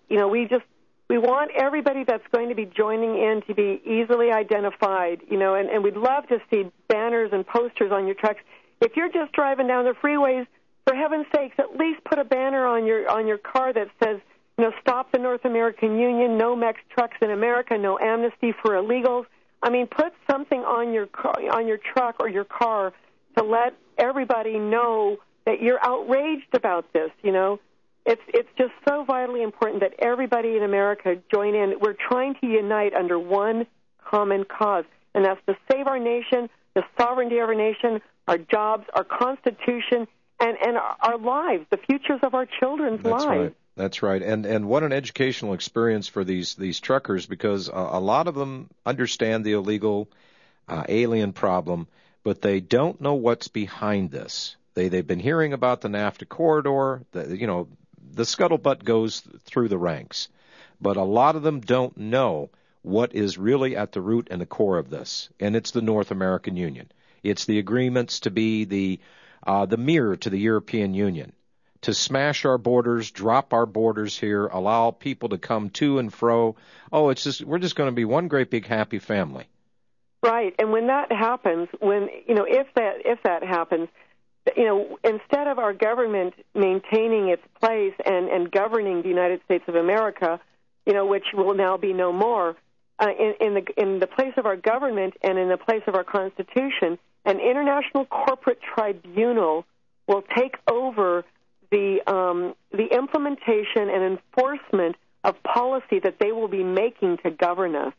We want everybody that's going to be joining in to be easily identified, and we'd love to see banners and posters on your trucks. If you're just driving down the freeways, for heaven's sakes, at least put a banner on your car that says, stop the North American Union, no Mex trucks in America, no amnesty for illegals. I mean, put something on your truck or your car to let everybody know that you're outraged about this. It's just so vitally important that everybody in America join in. We're trying to unite under one common cause, and that's to save our nation, the sovereignty of our nation, our jobs, our Constitution, and our lives, the futures of our children's lives. Right. That's right. And what an educational experience for these truckers, because a lot of them understand the illegal alien problem, but they don't know what's behind this. They've been hearing about the NAFTA corridor. The scuttlebutt goes through the ranks, but a lot of them don't know what is really at the root and the core of this, and it's the North American Union. It's the agreements to be the mirror to the European Union, to smash our borders, drop our borders here, allow people to come to and fro. We're just going to be one great big happy family. Right, and when that happens, if that happens, instead of our government maintaining its place and governing the United States of America, which will now be no more, in the place of our government and in the place of our Constitution, an international corporate tribunal will take over the implementation and enforcement of policy that they will be making to govern us.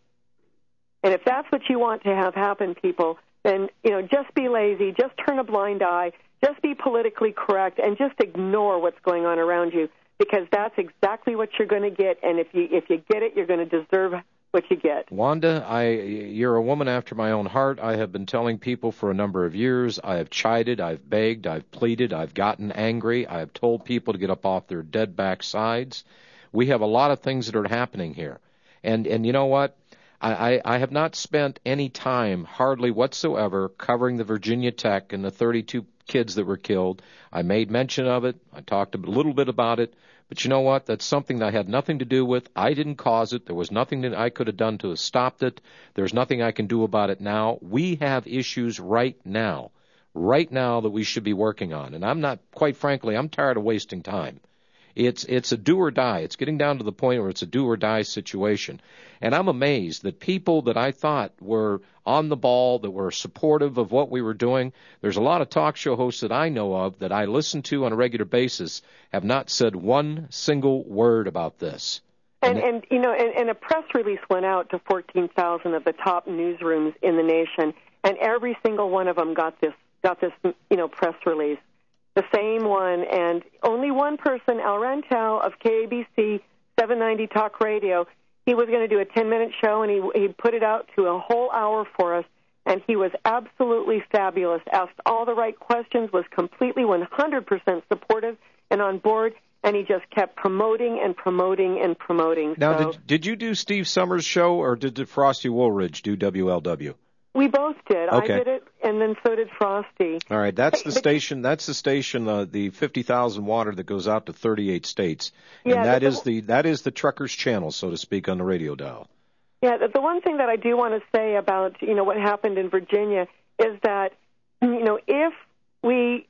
And if that's what you want to have happen, people, then just be lazy, just turn a blind eye, just be politically correct, and just ignore what's going on around you, because that's exactly what you're going to get. And if you get it, you're going to deserve what you get. Wanda, you're a woman after my own heart. I have been telling people for a number of years. I have chided, I've begged, I've pleaded, I've gotten angry. I have told people to get up off their dead backsides. We have a lot of things that are happening here. And you know what? I have not spent any time, hardly whatsoever, covering the Virginia Tech and the 32 kids that were killed. I made mention of it. I talked a little bit about it. But you know what? That's something that I had nothing to do with. I didn't cause it. There was nothing that I could have done to have stopped it. There's nothing I can do about it now. We have issues right now that we should be working on. And quite frankly, I'm tired of wasting time. It's a do or die. It's getting down to the point where it's a do or die situation. And I'm amazed that people that I thought were on the ball, that were supportive of what we were doing, there's a lot of talk show hosts that I know of that I listen to on a regular basis, have not said one single word about this. And a press release went out to 14,000 of the top newsrooms in the nation, and every single one of them got this press release. The same one, and only one person, Al Rantel of KABC 790 Talk Radio, he was going to do a 10-minute show, and he put it out to a whole hour for us, and he was absolutely fabulous, asked all the right questions, was completely 100% supportive and on board, and he just kept promoting and promoting and promoting. Now, did you do Steve Summers' show, or did Frosty Woolridge do WLW? We both did. Okay. I did it, and then so did Frosty. All right, that's the station. That's the station. The 50,000 water that goes out to 38 states, and that is the truckers' channel, so to speak, on the radio dial. Yeah, the one thing that I do want to say about what happened in Virginia is that if we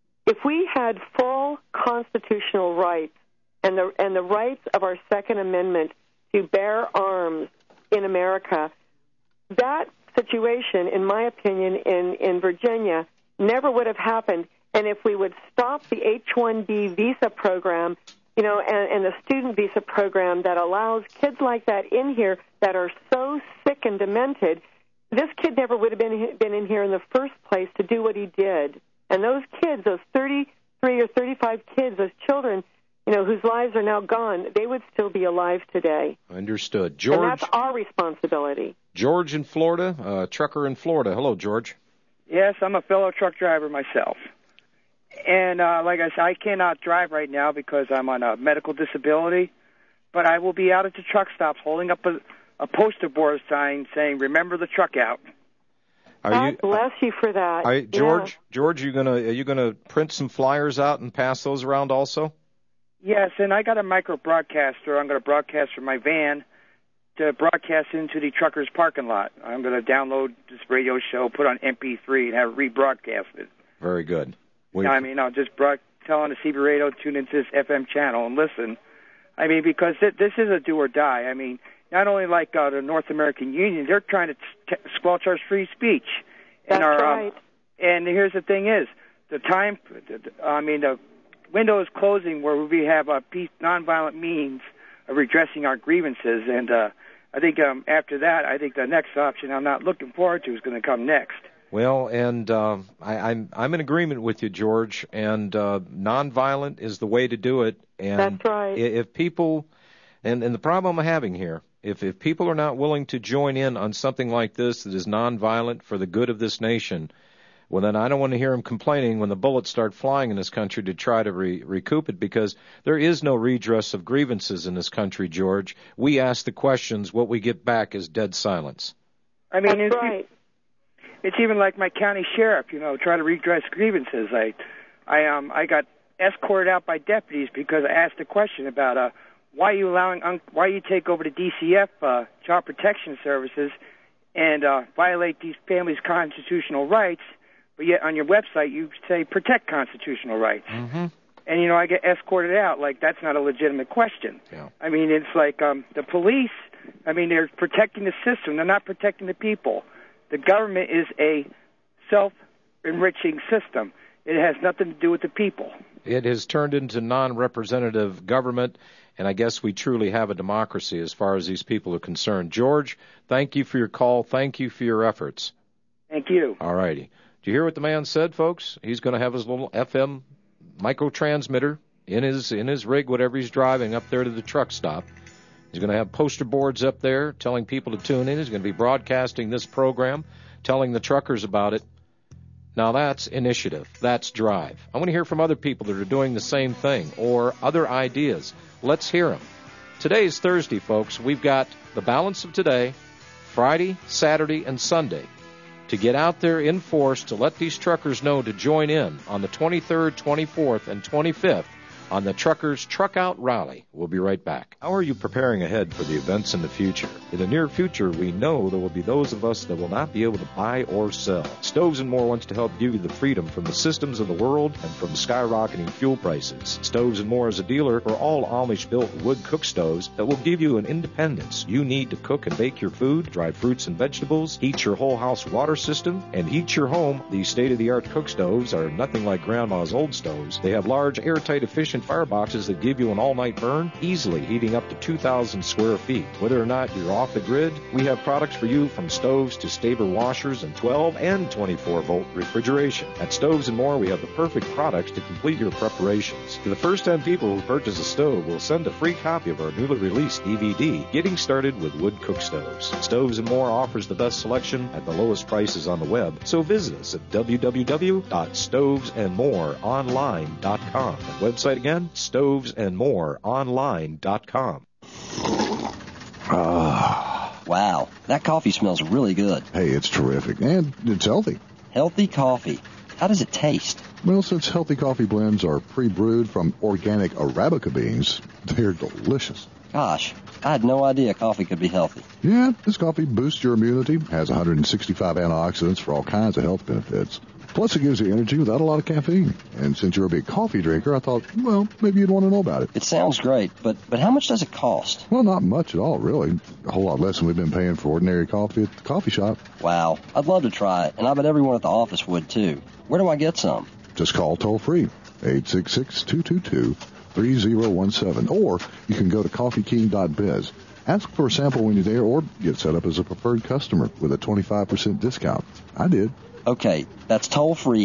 had full constitutional rights and the rights of our Second Amendment to bear arms in America, that situation, in my opinion, in Virginia never would have happened. And if we would stop the H-1B visa program, and the student visa program that allows kids like that in here that are so sick and demented, this kid never would have been in here in the first place to do what he did. And those kids, those 33 or 35 kids, those children, whose lives are now gone, they would still be alive today. Understood. George. And that's our responsibility. George in Florida, trucker in Florida. Hello, George. Yes, I'm a fellow truck driver myself. And like I said, I cannot drive right now because I'm on a medical disability, but I will be out at the truck stops holding up a poster board sign saying, "Remember the truck out." God bless you for that. George, are you gonna print some flyers out and pass those around also? Yes, and I got a micro broadcaster. I'm going to broadcast from my van to broadcast into the truckers' parking lot. I'm going to download this radio show, put on MP3, and have it rebroadcasted. Very good. I'll just tell on the CB radio, tune into this FM channel and listen. Because this is a do or die. Not only like the North American Union, they're trying to squelch our free speech. That's right. And here's the thing is, the window is closing where we have nonviolent means of redressing our grievances. And I think after that, I think the next option I'm not looking forward to is going to come next. Well, and I'm in agreement with you, George, and nonviolent is the way to do it. And that's right. If people, and the problem I'm having here, if people are not willing to join in on something like this that is nonviolent for the good of this nation, well, then I don't want to hear him complaining when the bullets start flying in this country to try to recoup it, because there is no redress of grievances in this country, George. We ask the questions. What we get back is dead silence. I mean, That's right. It's even like my county sheriff, try to redress grievances. I got escorted out by deputies because I asked a question about why you take over the DCF, Child Protection Services, and violate these families' constitutional rights, but yet on your website you say protect constitutional rights. Mm-hmm. And, I get escorted out like that's not a legitimate question. Yeah. I mean, it's like the police, they're protecting the system. They're not protecting the people. The government is a self-enriching system. It has nothing to do with the people. It has turned into non-representative government, and I guess we truly have a democracy as far as these people are concerned. George, thank you for your call. Thank you for your efforts. Thank you. All righty. Do you hear what the man said, folks? He's going to have his little FM microtransmitter in his rig, whatever he's driving, up there to the truck stop. He's going to have poster boards up there telling people to tune in. He's going to be broadcasting this program, telling the truckers about it. Now that's initiative. That's drive. I want to hear from other people that are doing the same thing or other ideas. Let's hear them. Today is Thursday, folks. We've got the balance of today, Friday, Saturday, and Sunday, to get out there in force to let these truckers know to join in on the 23rd, 24th, and 25th on the Truckers Truck Out Rally. We'll be right back. How are you preparing ahead for the events in the future? In the near future, we know there will be those of us that will not be able to buy or sell. Stoves & More wants to help give you the freedom from the systems of the world and from skyrocketing fuel prices. Stoves & More is a dealer for all Amish-built wood cook stoves that will give you an independence you need to cook and bake your food, dry fruits and vegetables, heat your whole house water system, and heat your home. These state-of-the-art cook stoves are nothing like Grandma's old stoves. They have large, airtight, efficient fireboxes that give you an all-night burn, easily heating up to 2,000 square feet. Whether or not you're off the grid, we have products for you from stoves to Staber washers and 12 and 24-volt refrigeration. At Stoves & More, we have the perfect products to complete your preparations. To the first 10 people who purchase a stove, we'll send a free copy of our newly released DVD, Getting Started with Wood Cook Stoves. Stoves & More offers the best selection at the lowest prices on the web, so visit us at www.stovesandmoreonline.com. The website again, stovesandmoreonline.com. Wow, that coffee smells really good. Hey, it's terrific, and it's healthy. Healthy coffee. How does it taste? Well, since healthy coffee blends are pre-brewed from organic Arabica beans, they're delicious. Gosh, I had no idea coffee could be healthy. Yeah, this coffee boosts your immunity, has 165 antioxidants for all kinds of health benefits. Plus, it gives you energy without a lot of caffeine. And since you're a big coffee drinker, I thought, well, maybe you'd want to know about it. It sounds great, but how much does it cost? Well, not much at all, really. A whole lot less than we've been paying for ordinary coffee at the coffee shop. Wow, I'd love to try it, and I bet everyone at the office would, too. Where do I get some? Just call toll-free, 866-222-3017. Or you can go to coffeeking.biz. Ask for a sample when you're there, or get set up as a preferred customer with a 25% discount. I did. Okay, that's toll-free,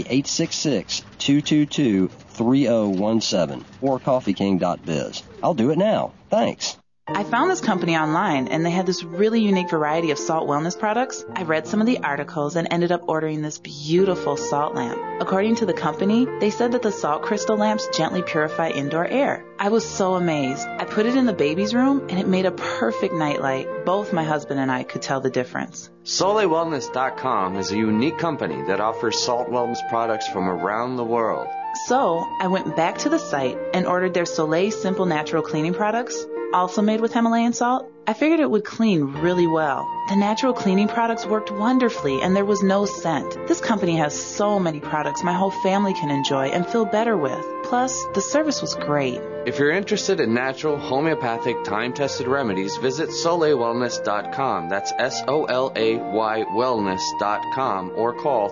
866-222-3017, or coffeeking.biz. I'll do it now. Thanks. I found this company online, and they had this really unique variety of salt wellness products. I read some of the articles and ended up ordering this beautiful salt lamp. According to the company, they said that the salt crystal lamps gently purify indoor air. I was so amazed. I put it in the baby's room, and it made a perfect nightlight. Both my husband and I could tell the difference. SoleilWellness.com is a unique company that offers salt wellness products from around the world. So I went back to the site and ordered their Soleil Simple Natural Cleaning products, also made with Himalayan salt. I figured it would clean really well. The natural cleaning products worked wonderfully, and there was no scent. This company has so many products my whole family can enjoy and feel better with. Plus, the service was great. If you're interested in natural, homeopathic, time-tested remedies, visit SoleilWellness.com. That's SOLAY wellness.com, or call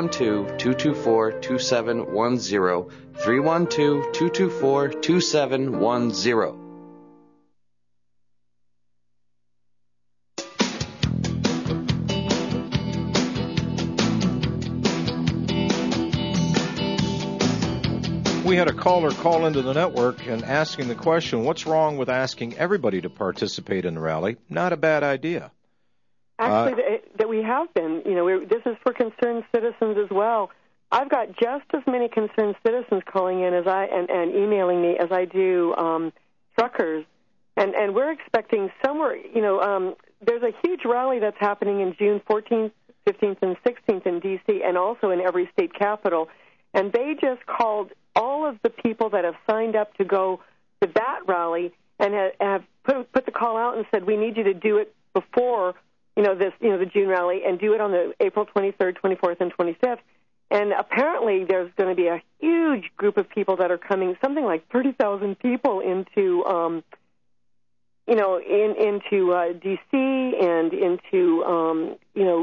312-224-2710, 312-224-2710. We had a caller call into the network and asking the question, what's wrong with asking everybody to participate in the rally? Not a bad idea. actually, that we have been. You know, this is for concerned citizens as well. I've got just as many concerned citizens calling in as and emailing me as I do truckers, and we're expecting somewhere. You know, there's a huge rally that's happening in June 14th, 15th, and 16th in D.C. and also in every state capital, and they just called all of the people that have signed up to go to that rally and have put the call out and said, we need you to do it before the June rally, and do it on the April 23rd, 24th, and 25th. And apparently there's going to be a huge group of people that are coming, something like 30,000 people into D.C. and into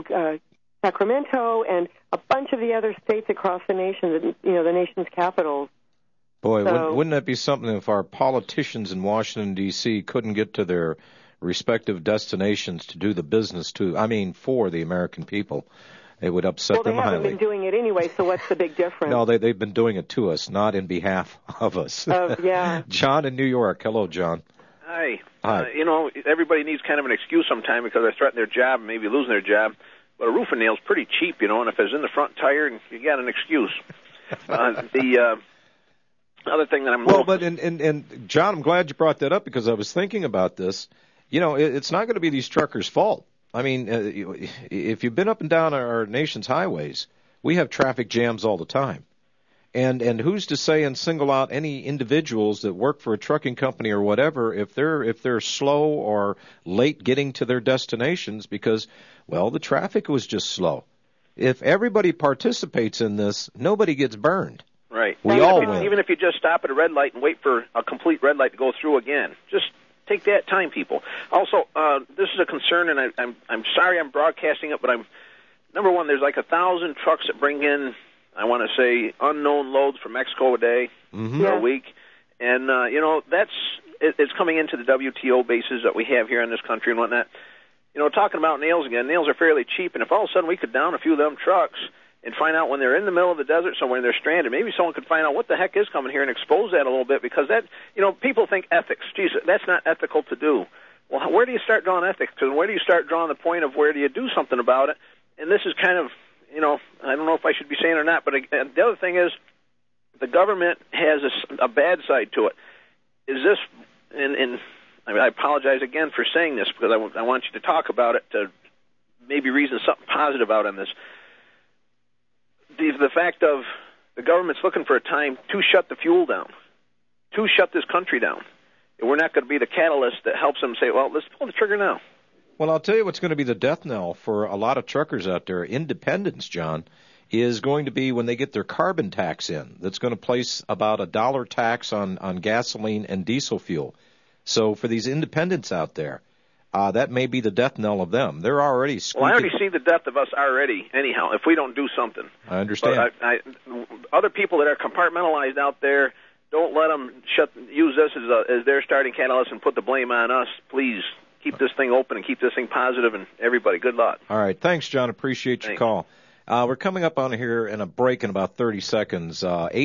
Sacramento and a bunch of the other states across the nation, the nation's capitals. Boy, wouldn't that be something if our politicians in Washington, D.C. couldn't get to their respective destinations to do the business for the American people? It would upset them highly. Well, they haven't been doing it anyway, so what's the big difference? No, they've been doing it to us, not in behalf of us. Yeah. John in New York. Hello, John. Hi. Hi. Everybody needs kind of an excuse sometime because they threaten their job and maybe losing their job. But a roofing nail's pretty cheap, and if it's in the front tire, you got an excuse. The other thing that and John, I'm glad you brought that up because I was thinking about this. It's not going to be these truckers' fault. I mean, if you've been up and down our nation's highways, we have traffic jams all the time. And who's to say and single out any individuals that work for a trucking company or whatever if they're slow or late getting to their destinations because, well, the traffic was just slow. If everybody participates in this, nobody gets burned. Right. We all win. Even if you just stop at a red light and wait for a complete red light to go through again, just take that time, people. Also, this is a concern, and I'm sorry I'm broadcasting it, but number one, there's like 1,000 trucks that bring in, I want to say, unknown loads from Mexico a day or a week. And, it's coming into the WTO bases that we have here in this country and whatnot. Talking about nails again, nails are fairly cheap, and if all of a sudden we could down a few of them trucks and find out when they're in the middle of the desert somewhere and they're stranded, maybe someone could find out what the heck is coming here and expose that a little bit because that, people think ethics. Geez, that's not ethical to do. Well, where do you start drawing ethics? And where do you start drawing the point of where do you do something about it? And this is kind of, I don't know if I should be saying it or not, but the other thing is the government has a bad side to it. Is this, I apologize again for saying this because I want you to talk about it to maybe reason something positive out on this. The fact of the government's looking for a time to shut the fuel down, to shut this country down. And we're not going to be the catalyst that helps them say, well, let's pull the trigger now. Well, I'll tell you what's going to be the death knell for a lot of truckers out there. Independents, John, is going to be when they get their carbon tax in. That's going to place about $1 tax on gasoline and diesel fuel. So for these independents out there, that may be the death knell of them. They're already squeaking. Well, I already see the death of us already, anyhow, if we don't do something. I understand. But other people that are compartmentalized out there, don't let them use this as their starting catalyst and put the blame on us. Please keep this thing open and keep this thing positive, and everybody, good luck. All right. Thanks, John. Appreciate your call. We're coming up on here in a break in about 30 seconds.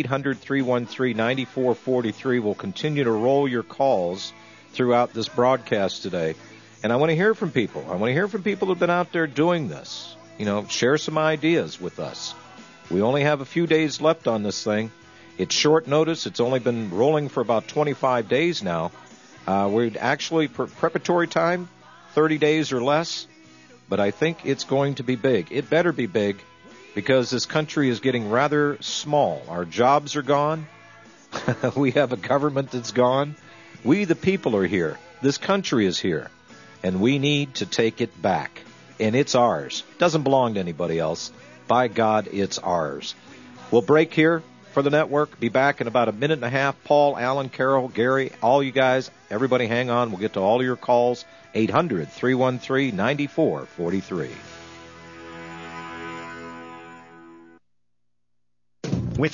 800-313-9443 will continue to roll your calls throughout this broadcast today. And I want to hear from people. I want to hear from people who have been out there doing this. Share some ideas with us. We only have a few days left on this thing. It's short notice. It's only been rolling for about 25 days now. We're actually preparatory time, 30 days or less. But I think it's going to be big. It better be big because this country is getting rather small. Our jobs are gone. We have a government that's gone. We, the people, are here. This country is here. And we need to take it back. And it's ours. It doesn't belong to anybody else. By God, it's ours. We'll break here for the network. Be back in about a minute and a half. Paul, Alan, Carol, Gary, all you guys, everybody hang on. We'll get to all of your calls. 800-313-9443.